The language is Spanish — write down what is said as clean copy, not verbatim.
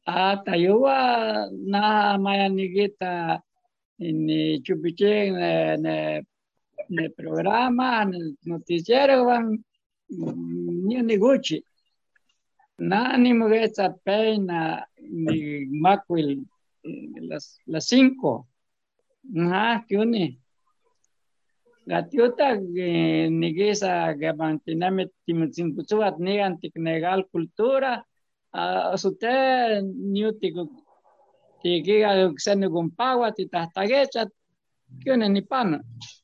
Tayuwa na mayaniguita ni chupichen ne programa, noticiero van ni niguchi. Na ni mugueta peina ni macuil las 5. Que uni. Gatiuta nigisa gabantiname timutsinkuchuat nigan tiknegal cultura. Usted niutico tigiga xenugumpawa titahtaguechat que ni pano.